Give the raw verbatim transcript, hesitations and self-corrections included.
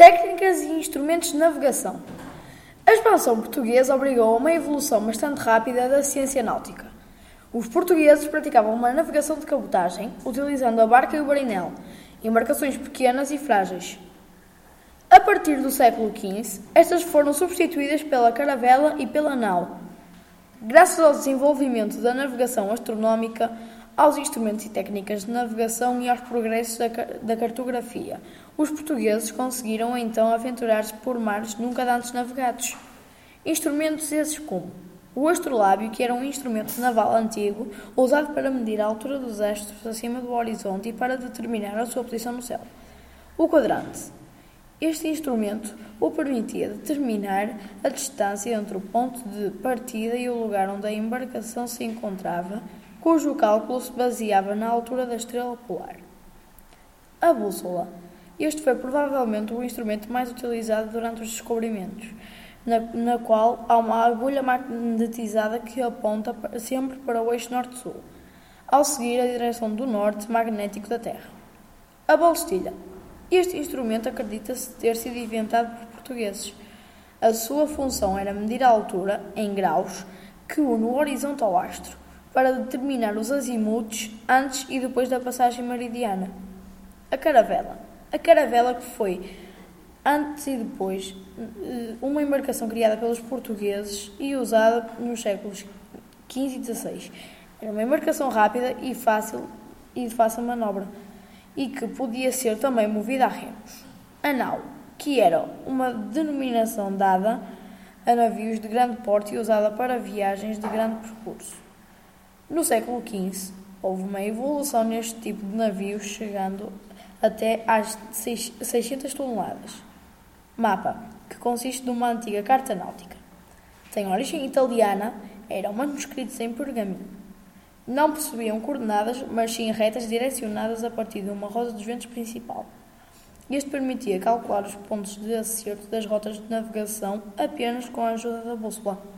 Técnicas e instrumentos de navegação. A expansão portuguesa obrigou a uma evolução bastante rápida da ciência náutica. Os portugueses praticavam uma navegação de cabotagem, utilizando a barca e o barinel, embarcações pequenas e frágeis. A partir do século quinze, estas foram substituídas pela caravela e pela nau. Graças ao desenvolvimento da navegação astronómica, aos instrumentos e técnicas de navegação e aos progressos da, da cartografia, os portugueses conseguiram então aventurar-se por mares nunca antes navegados. Instrumentos esses como o astrolábio, que era um instrumento naval antigo, usado para medir a altura dos astros acima do horizonte e para determinar a sua posição no céu. O quadrante. Este instrumento o permitia determinar a distância entre o ponto de partida e o lugar onde a embarcação se encontrava, cujo cálculo se baseava na altura da estrela polar. A bússola. Este foi provavelmente o instrumento mais utilizado durante os descobrimentos, na, na qual há uma agulha magnetizada que aponta sempre para o eixo norte-sul, ao seguir a direção do norte magnético da Terra. A balestilha. Este instrumento acredita-se ter sido inventado por portugueses. A sua função era medir a altura, em graus, que une o horizonte ao astro, para determinar os azimutes antes e depois da passagem meridiana. A caravela. A caravela, que foi, antes e depois, uma embarcação criada pelos portugueses e usada nos séculos quinze e dezasseis. Era uma embarcação rápida e fácil e de fácil manobra, e que podia ser também movida a remos. A nau, que era uma denominação dada a navios de grande porte e usada para viagens de grande percurso. No século quinze, houve uma evolução neste tipo de navios, chegando até às seiscentas toneladas. Mapa, que consiste de uma antiga carta náutica. Tem origem italiana, eram manuscritos em pergaminho. Não possuíam coordenadas, mas sim retas direcionadas a partir de uma roda dos ventos principal. Este permitia calcular os pontos de acerto das rotas de navegação apenas com a ajuda da bússola.